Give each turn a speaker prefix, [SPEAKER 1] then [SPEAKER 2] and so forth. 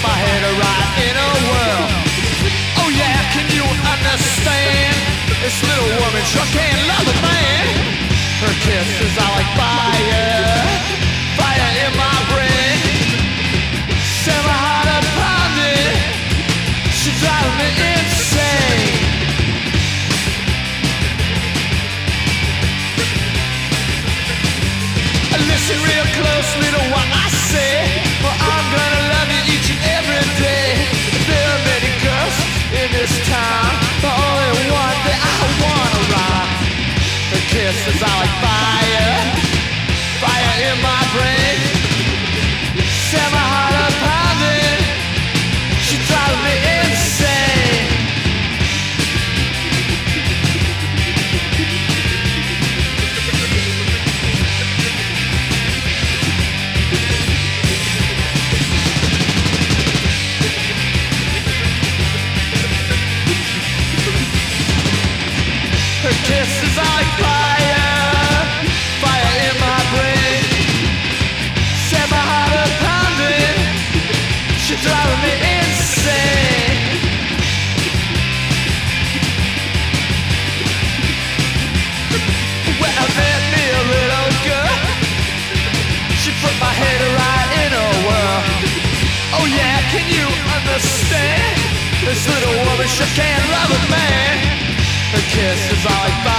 [SPEAKER 1] my head right in a whirl. Oh yeah, can you understand? This little woman sure can love a man. Her kisses are like fire, fire in my brain. Set my heart up pounding, she's driving me insane. Listen real closely to what I say, for I'm gonna love you each and every day. There are many girls in this town, but only one that I wanna rock. Her kisses are like fire, fire in my brain. Set my heart up pounding, she drives me insane. Her kisses are like fire, fire in my brain. Set my heart up pounding, she's driving me insane. Well, I met me a little girl, she put my head right in a whirl. Oh yeah, can you understand? This little woman sure can love a man. Her kisses are like fire.